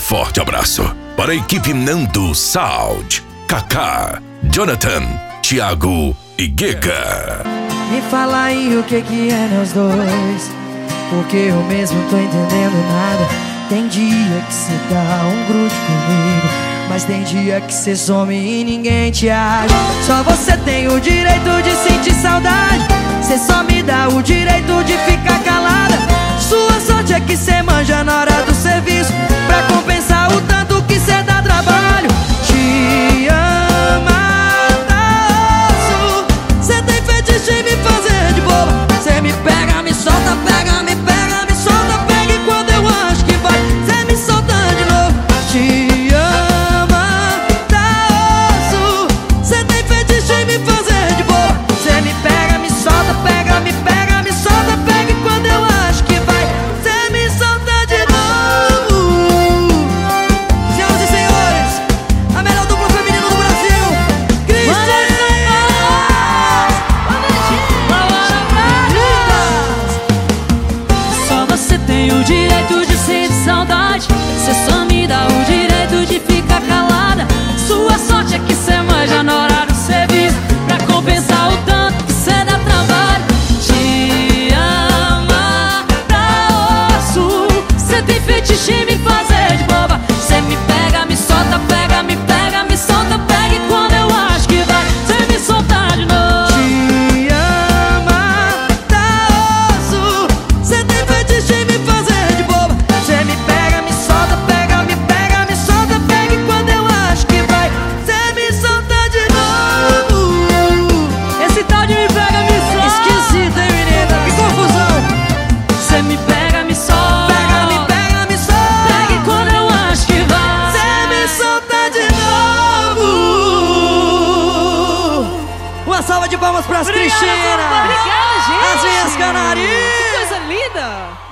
forte abraço para a equipe Nando Sound, Kaká, Jonathan, Thiago e Giga. Me fala aí o que é nós dois, porque eu mesmo tô entendendo nada. Tem dia que cê dá um grude comigo, mas tem dia que cê some e ninguém te acha. Só você tem o direito de sentir saudade, cê só me dá o direito de ficar calada. Sua sorte é que cê manja na hora do serviço, pra compensar o tanto que cê dá trabalho. Te ama, taço, cê tem fetiche em me fazer de boba. Cê me pega, me solta, pega, me pega, me solta, pega, e quando eu acho que vai, cê me solta de novo. Te ama, taço, cê tem fetiche em me fazer de boba. Cê me pega, me solta, pega, me pega, me solta, pega, e quando eu acho que vai, cê me solta de novo. Senhoras e senhores, a melhor dupla feminina do Brasil, Cristian. Só você tem o direito de sentir saudade, cê só me dá o direito de ficar calada. Sua sorte é que cê manja na hora do serviço, pra compensar o tanto que cê dá trabalho. Te ama, pra osso, cê tem fetiche em me fazer de boba. Cê me pega, me solta, pega, me pega, me solta, pega, e quando eu acho que vai, cê me solta de novo. Te ama, taço, cê tem fetiche em me fazer de boba. Cê me pega, me solta, pega, me pega, me solta, pega, e quando eu acho que vai, cê me solta de novo. Esse tal de me pega, me solta. Esquisito, hein, menina? Que confusão. Cê me pega, me solta. Pega, me pega, me solta, Pega, e quando eu acho que vai, cê me solta de novo. Uma salva de palmas pras Cristina, Obrigada, gente. as minhas Que canarinhas. coisa linda.